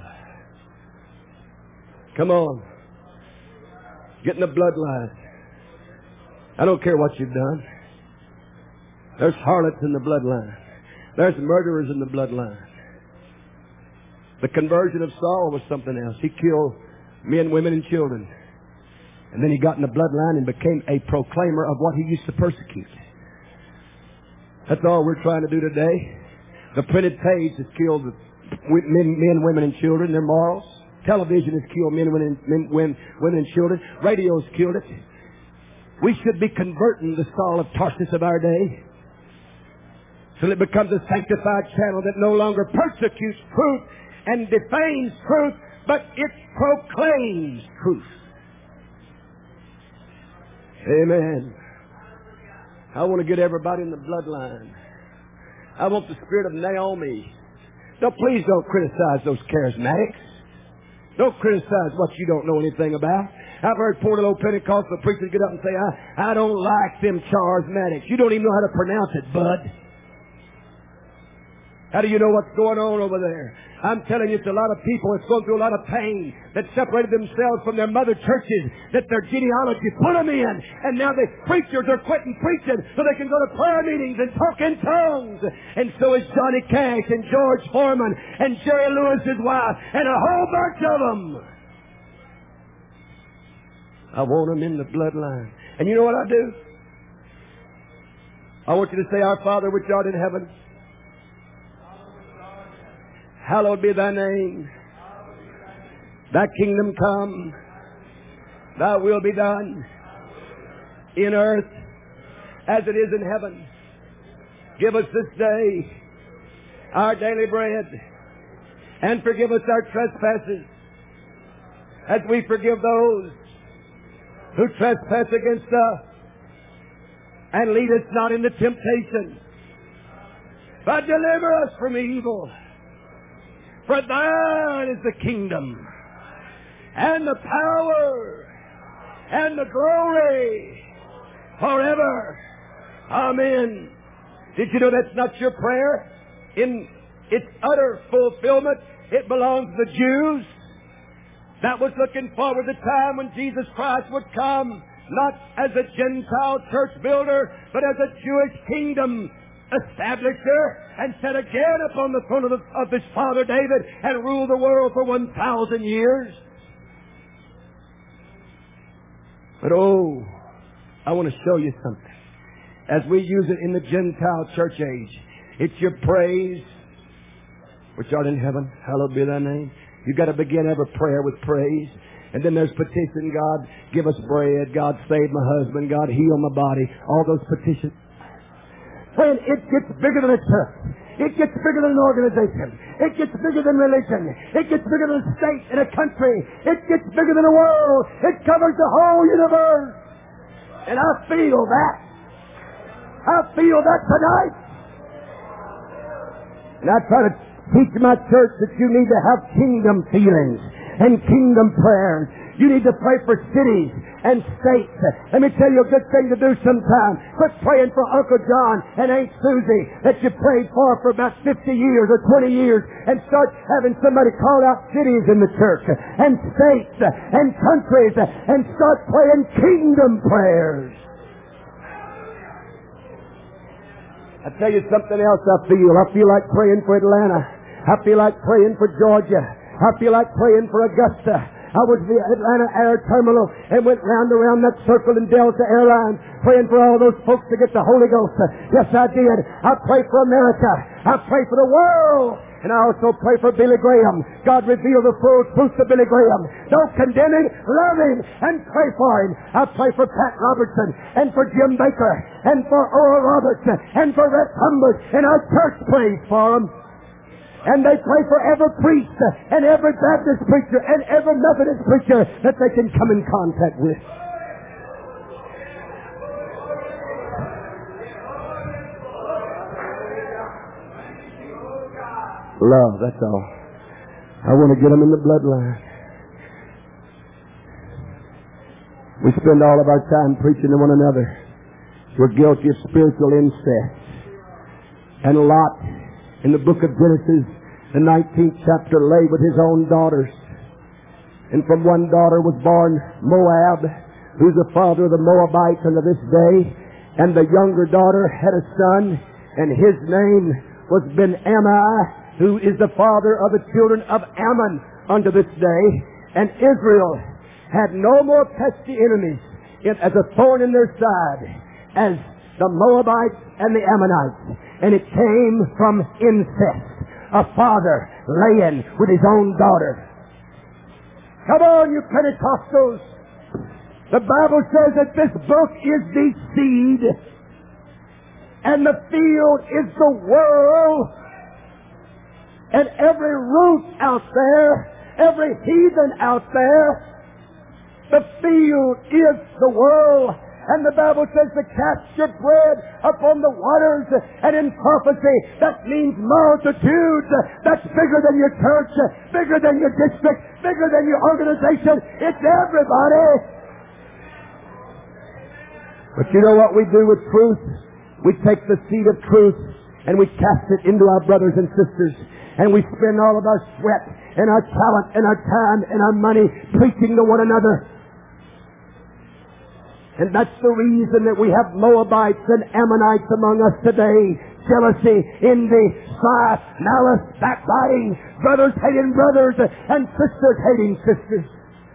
Come on. Get in the bloodline. I don't care what you've done. There's harlots in the bloodline. There's murderers in the bloodline. The conversion of Saul was something else. He killed men, women, and children. And then he got in the bloodline and became a proclaimer of what he used to persecute. That's all we're trying to do today. The printed page has killed men, women, and children, their morals. Television has killed men, women, and children. Radio has killed it. We should be converting the Saul of Tarsus of our day till it becomes a sanctified channel that no longer persecutes truth and defames truth, but it proclaims truth. Amen. I want to get everybody in the bloodline. I want the spirit of Naomi. Now, please don't criticize those charismatics. Don't criticize what you don't know anything about. I've heard poor little Pentecostal preachers get up and say, I don't like them charismatics. You don't even know how to pronounce it, bud. How do you know what's going on over there? I'm telling you, it's a lot of people that's going through a lot of pain, that separated themselves from their mother churches, that their genealogy put them in, and now the preachers are quitting preaching so they can go to prayer meetings and talk in tongues. And so is Johnny Cash and George Foreman and Jerry Lewis's wife and a whole bunch of them. I want them in the bloodline. And you know what I do? I want you to say, Our Father which art in heaven, hallowed be thy name. Thy kingdom come. Thy will be done in earth as it is in heaven. Give us this day our daily bread, and forgive us our trespasses as we forgive those who trespass against us. And lead us not into temptation, but deliver us from evil. For thine is the kingdom, and the power, and the glory, forever. Amen. Did you know that's not your prayer? In its utter fulfillment, it belongs to the Jews. That was looking forward to the time when Jesus Christ would come, not as a Gentile church builder, but as a Jewish kingdom establisher, and set again upon the throne of his father David, and rule the world for 1,000 years. But I want to show you something. As we use it in the Gentile church age, it's your praise, which art in heaven, hallowed be thy name. You've got to begin every prayer with praise. And then there's petition. God, give us bread. God, save my husband. God, heal my body. All those petitions. Friend, it gets bigger than a church. It gets bigger than an organization. It gets bigger than religion. It gets bigger than a state and a country. It gets bigger than a world. It covers the whole universe. And I feel that. I feel that tonight. And I try to teach my church that you need to have kingdom feelings and kingdom prayers. You need to pray for cities and states. Let me tell you a good thing to do sometime. Quit praying for Uncle John and Aunt Susie that you prayed for about 50 years or 20 years, and start having somebody call out cities in the church and states and countries and start praying kingdom prayers. I tell you something else I feel like praying for Atlanta. I feel like praying for Georgia. I feel like praying for Augusta. I was at the Atlanta Air Terminal and went round and around that circle in Delta Airlines praying for all those folks to get the Holy Ghost. Yes, I did. I pray for America. I pray for the world. And I also pray for Billy Graham. God reveal the full truth to Billy Graham. Don't condemn him, love him, and pray for him. I pray for Pat Robertson, and for Jim Baker, and for Oral Roberts, and for Rex Humbert, and our church prays for them. And they pray for every priest, and every Baptist preacher, and every Methodist preacher that they can come in contact with. Love, that's all. I want to get them in the bloodline. We spend all of our time preaching to one another. We're guilty of spiritual incest. And Lot, in the book of Genesis, the 19th chapter, lay with his own daughters. And from one daughter was born Moab, who's the father of the Moabites unto this day. And the younger daughter had a son, and his name was Ben-Ammi, who is the father of the children of Ammon unto this day. And Israel had no more pesky enemies as a thorn in their side as the Moabites and the Ammonites. And it came from incest. A father laying with his own daughter. Come on, you Pentecostals. The Bible says that this book is the seed, and the field is the world. And every root out there, every heathen out there, the field is the world. And the Bible says to cast your bread upon the waters. And in prophecy, that means multitudes. That's bigger than your church, bigger than your district, bigger than your organization. It's everybody. But you know what we do with truth? We take the seed of truth and we cast it into our brothers and sisters. And we spend all of our sweat and our talent and our time and our money preaching to one another. And that's the reason that we have Moabites and Ammonites among us today. Jealousy, envy, strife, malice, backbiting, brothers hating brothers, and sisters hating sisters.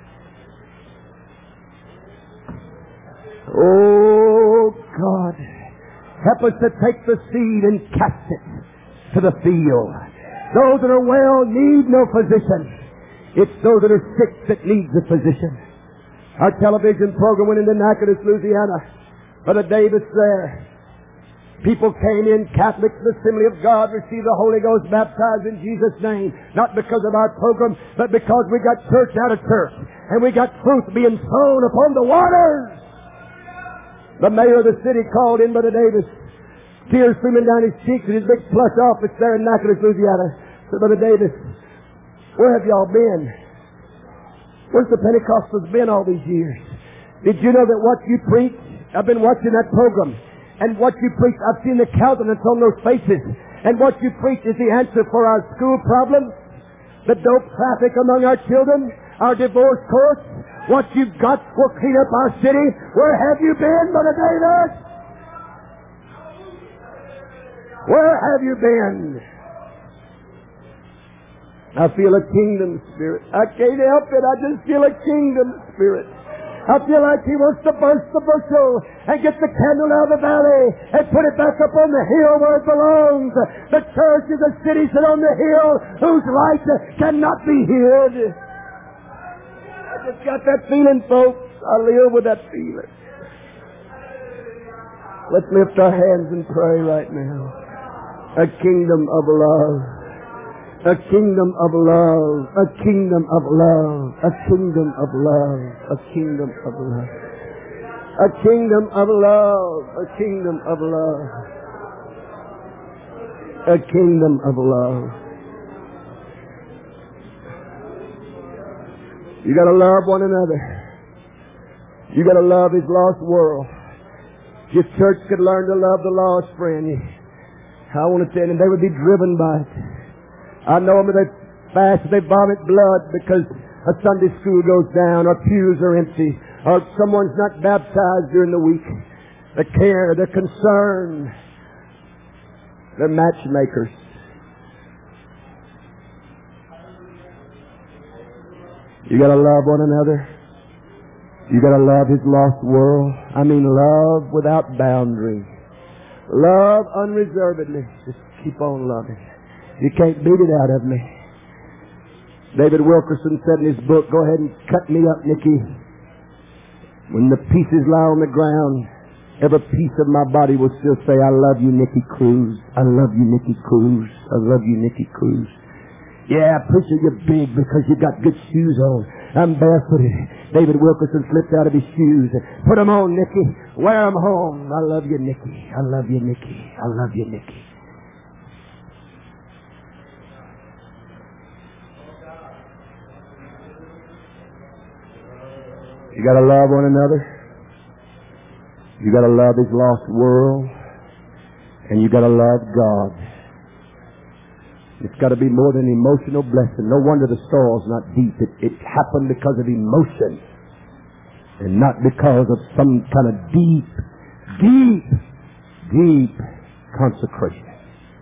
Oh, God, help us to take the seed and cast it to the field. Those that are well need no physician. It's those that are sick that need the physician. Our television program went into Natchitoches, Louisiana. Brother Davis there. People came in, Catholics, the Assembly of God, received the Holy Ghost, baptized in Jesus' name. Not because of our program, but because we got church out of church. And we got truth being sown upon the waters. The mayor of the city called in Brother Davis. Tears streaming down his cheeks in his big plush office there in Natchitoches, Louisiana. Said, Brother Davis, where have y'all been? Where's the Pentecostals been all these years? Did you know that what you preach, I've been watching that program, and what you preach, I've seen the countenance on those faces, and what you preach is the answer for our school problems, the dope traffic among our children, our divorce courts. What you've got will clean up our city. Where have you been, Brother Davis? Where have you been? I feel a kingdom spirit. I can't help it. I just feel a kingdom spirit. I feel like He wants to burst the bushel and get the candle out of the valley and put it back up on the hill where it belongs. The church is a city set on the hill whose light cannot be hid. I just got that feeling, folks. I live with that feeling. Let's lift our hands and pray right now. A kingdom of love. A kingdom of love. A kingdom of love. A kingdom of love. A kingdom of love. A kingdom of love. A kingdom of love. A kingdom of love. You gotta love one another. You gotta love His lost world. If church could learn to love the lost, friend, I want to tell them they would be driven by it. I know them, they fast, they vomit blood because a Sunday school goes down, or pews are empty, or someone's not baptized during the week. They care, they're concerned. They're matchmakers. You got to love one another. You got to love His lost world. I mean, love without boundary. Love unreservedly. Just keep on loving. You can't beat it out of me. David Wilkerson said in his book, go ahead and cut me up, Nicky. When the pieces lie on the ground, every piece of my body will still say, I love you, Nicky Cruz. I love you, Nicky Cruz. I love you, Nicky Cruz. Yeah, preacher, you're big because you got good shoes on. I'm barefooted. David Wilkerson slipped out of his shoes. Put them on, Nicky. Wear them home. I love you, Nicky. I love you, Nicky. I love you, Nicky. You got to love one another. You got to love His lost world. And you got to love God. It's got to be more than emotional blessing. No wonder the soil's not deep. It happened because of emotion. And not because of some kind of deep consecration.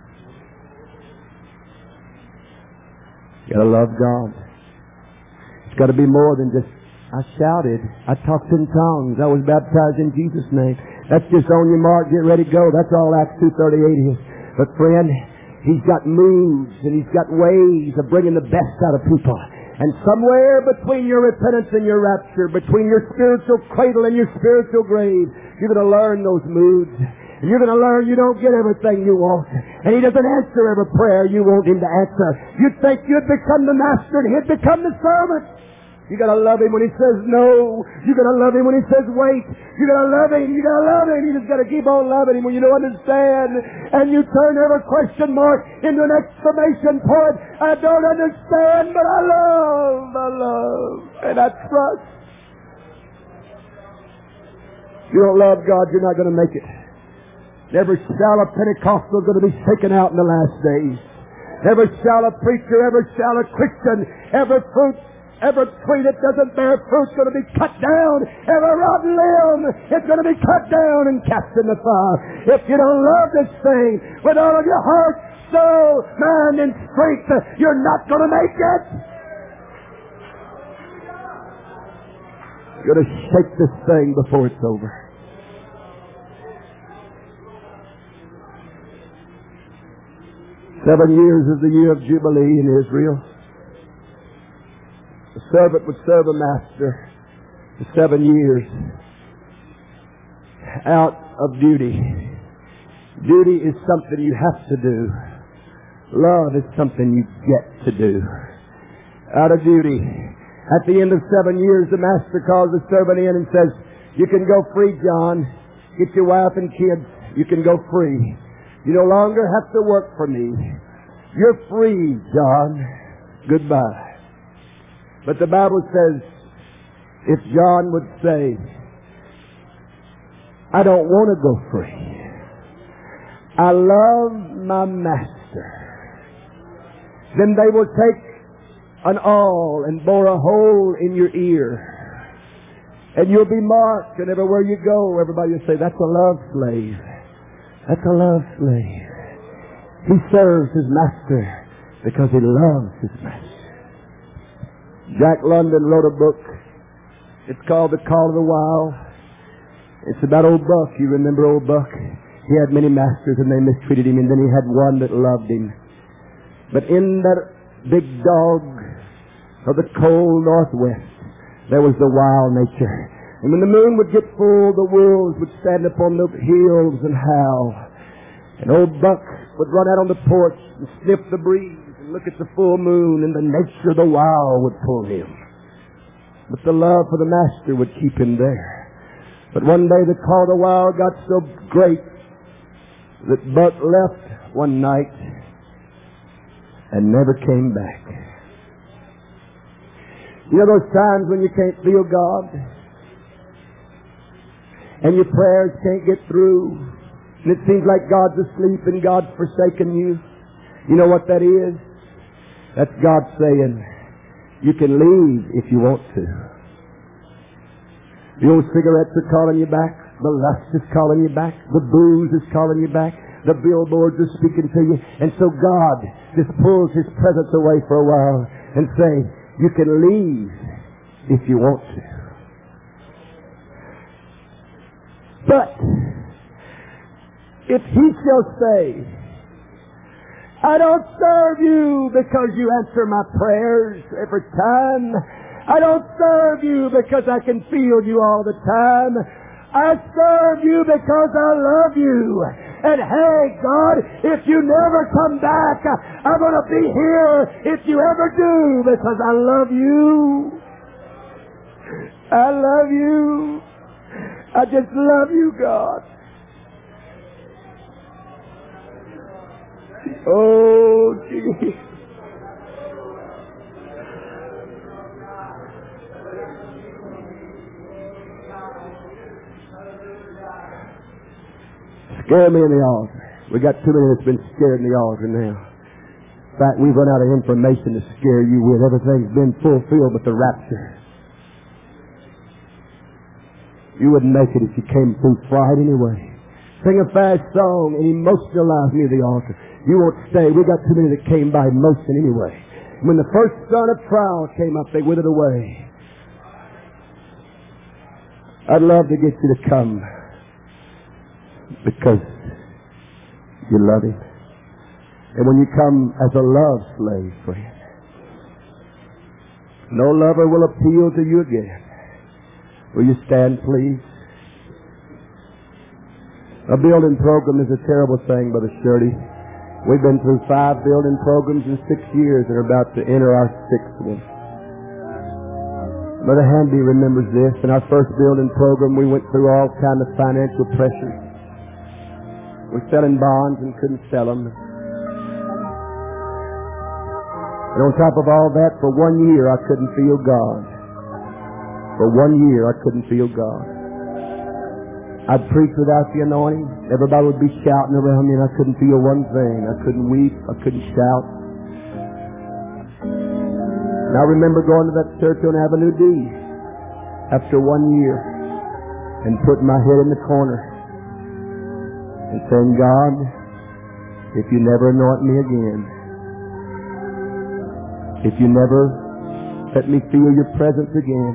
You got to love God. It's got to be more than just, I shouted, I talked in tongues, I was baptized in Jesus' name. That's just on your mark, get ready, go. That's all Acts 2:38 is. But friend, He's got moods and He's got ways of bringing the best out of people. And somewhere between your repentance and your rapture, between your spiritual cradle and your spiritual grave, you're going to learn those moods. And you're going to learn you don't get everything you want. And He doesn't answer every prayer you want Him to answer. You'd think you'd become the master and He'd become the servant. You gotta love Him when He says no. You gotta love Him when He says wait. You gotta love Him. You gotta love Him. You just gotta keep on loving Him when you don't understand. And you turn every question mark into an exclamation point. I don't understand, but I love, and I trust. If you don't love God, you're not gonna make it. Every shallow Pentecostal is gonna be shaken out in the last days. Every shallow preacher, every shallow Christian, every tree that doesn't bear fruit is going to be cut down. Every rotten limb is going to be cut down and cast in the fire. If you don't love this thing with all of your heart, soul, mind, and strength, you're not going to make it. You're going to shake this thing before it's over. "7 years is the year of Jubilee in Israel. A servant would serve a master for 7 years out of duty. Duty is something you have to do. Love is something you get to do. Out of duty. At the end of 7 years, the master calls the servant in and says, you can go free, John. Get your wife and kids. You can go free. You no longer have to work for me. You're free, John. Goodbye. But the Bible says, if John would say, I don't want to go free. I love my master. Then they will take an awl and bore a hole in your ear. And you'll be marked, and everywhere you go, everybody will say, that's a love slave. That's a love slave. He serves his master because he loves his master. Jack London wrote a book. It's called The Call of the Wild. It's about old Buck. You remember old Buck? He had many masters and they mistreated him, and then he had one that loved him. But in that big dog of the cold northwest, there was the wild nature. And when the moon would get full, the wolves would stand upon the hills and howl. And old Buck would run out on the porch and sniff the breeze and look at the full moon, and the nature of the wild would pull him. But the love for the master would keep him there. But one day the call of the wild got so great that Buck left one night and never came back. You know those times when you can't feel God? And your prayers can't get through? And it seems like God's asleep and God's forsaken you? You know what that is? That's God saying, you can leave if you want to. The old cigarettes are calling you back. The lust is calling you back. The booze is calling you back. The billboards are speaking to you. And so God just pulls His presence away for a while and say, you can leave if you want to. But if he shall say, I don't serve you because you answer my prayers every time. I don't serve you because I can feel you all the time. I serve you because I love you. And hey, God, if you never come back, I'm going to be here if you ever do, because I love you. I love you. I just love you, God. Oh, Jesus. Scare me in the altar. We got too many that's been scared in the altar now. In fact, we've run out of information to scare you with. Everything's been fulfilled but the rapture. You wouldn't make it if you came through fright anyway. Sing a fast song and emotionalize near the altar. You won't stay. We got too many that came by emotion anyway. When the first sun of trial came up, they withered away. I'd love to get you to come because you love Him. And when you come as a love slave, friend, no lover will appeal to you again. Will you stand, please? A building program is a terrible thing, Brother Shirley. We've been through 5 building programs in 6 years and are about to enter our 6th one. Brother Hanby remembers this. In our first building program, we went through all kinds of financial pressures. We're selling bonds and couldn't sell them. And on top of all that, for 1 year, I couldn't feel God. For 1 year, I couldn't feel God. I'd preach without the anointing. Everybody would be shouting around me and I couldn't feel one thing. I couldn't weep. I couldn't shout. And I remember going to that church on Avenue D after 1 year and putting my head in the corner and saying, God, if you never anoint me again, if you never let me feel your presence again,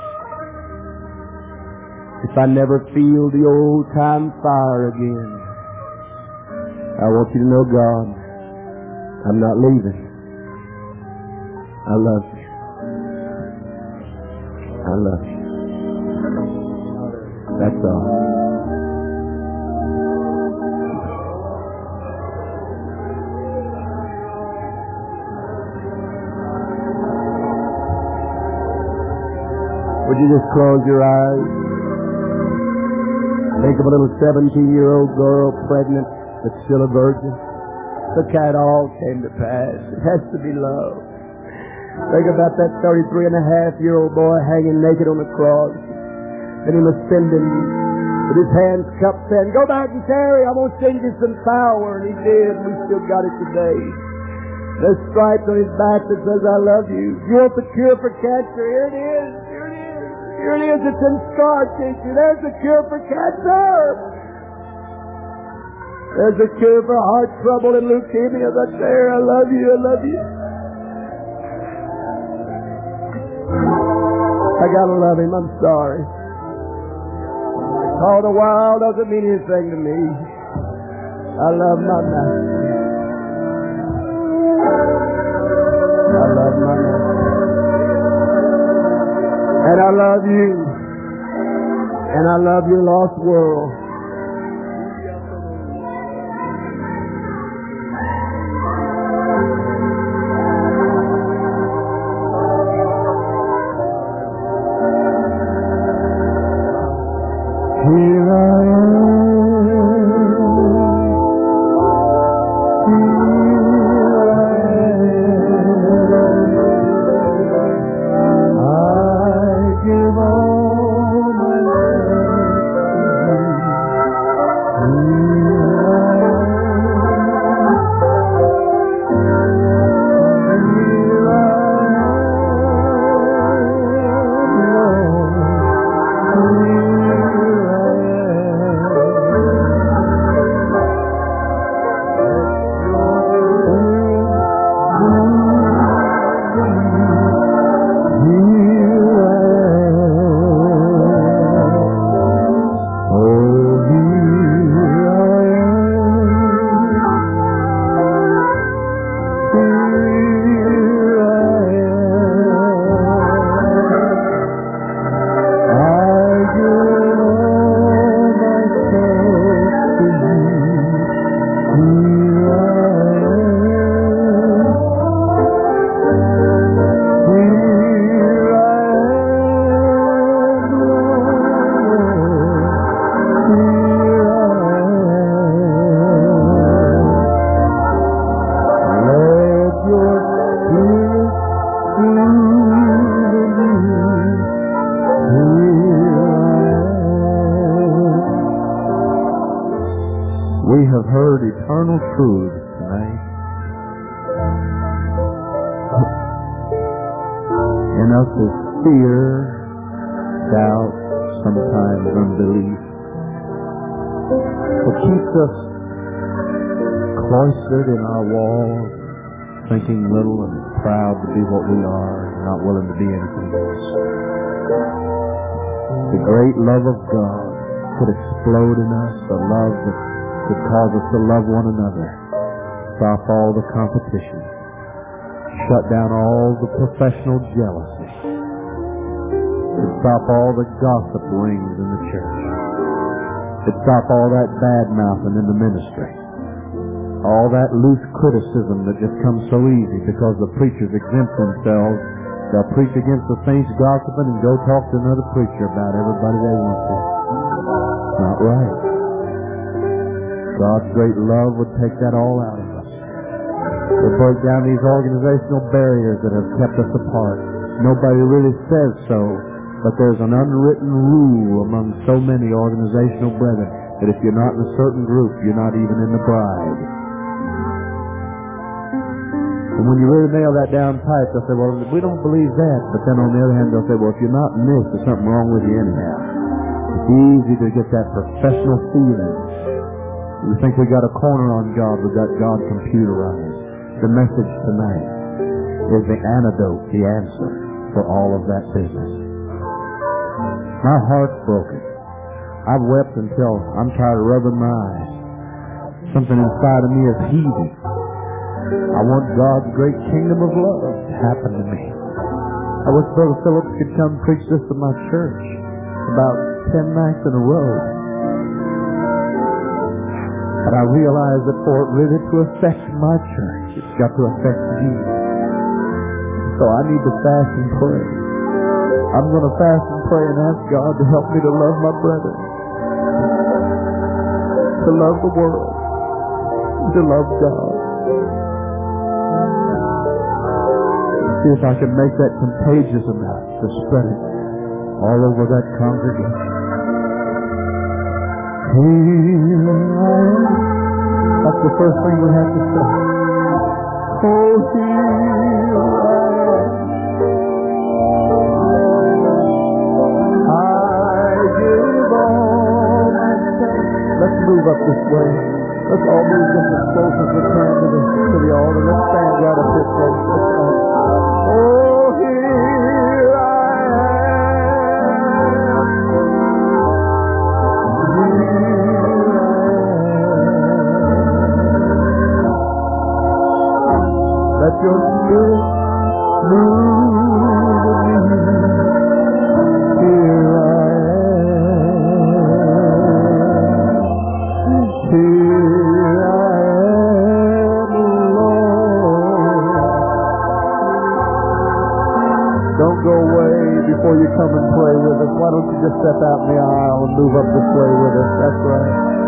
if I never feel the old time fire again, I want you to know, God, I'm not leaving. I love you. I love you. That's all. Would you just close your eyes? Think of a little 17-year-old girl pregnant but still a virgin. Look how it all came to pass. It has to be love. Think about that 33-and-a-half-year-old boy hanging naked on the cross. And he was sending with his hands cupped saying, go back and carry, I'm going to send you some power. And he did, and we still got it today. There's stripes on his back that says, I love you. You want the cure for cancer? Here it is. Here it is, it's in scar tissue. There's the cure for cancer. There's the cure for heart trouble and leukemia. That's there. I love you. I love you. I gotta love Him. I'm sorry. All the while doesn't mean anything to me. I love my Master. I love my Master. And I love you. And I love your lost world. Here I am. eternal truths tonight. In us is fear, doubt, sometimes unbelief. It keeps us cloistered in our walls, thinking little and proud to be what we are, and not willing to be anything else. The great love of God could explode in us, a love that could cause us to love one another, stop all the competition, shut down all the professional jealousy, could stop all the gossip rings in the church, could stop all that bad mouthing in the ministry, all that loose criticism that just comes so easy because the preachers exempt themselves. They'll preach against the saints gossiping and go talk to another preacher about everybody they want to. It's not right. God's great love would take that all out of us. It would break down these organizational barriers that have kept us apart. Nobody really says so, but there's an unwritten rule among so many organizational brethren that if you're not in a certain group, you're not even in the bride. And when you really nail that down tight, they'll say, well, we don't believe that. But then on the other hand, they'll say, well, if you're not in this, there's something wrong with you anyhow. It's easy to get that professional feeling. We think we got a corner on God. We got God computerized. The message tonight is the antidote, the answer for all of that business. My heart's broken. I've wept until I'm tired of rubbing my eyes. Something inside of me is heaving. I want God's great kingdom of love to happen to me. I wish Brother Phillips could come preach this to my church about 10 nights in a row. But I realize that for it really to affect my church, it's got to affect Jesus. So I need to fast and pray. I'm going to fast and pray and ask God to help me to love my brethren, to love the world, to love God. See if I can make that contagious enough to spread it all over that congregation. Here I am. That's the first thing we have to say. Oh, here I am. I give all myself. Let's move up this way. Let's all move just as close as we can to the altar. Let's stand right up this way. Oh, here I am. Let your spirit move me. Here I am. Here I am, Lord. Don't go away before you come and pray with us. Why don't you just step out in the aisle and move up this way with us? That's right.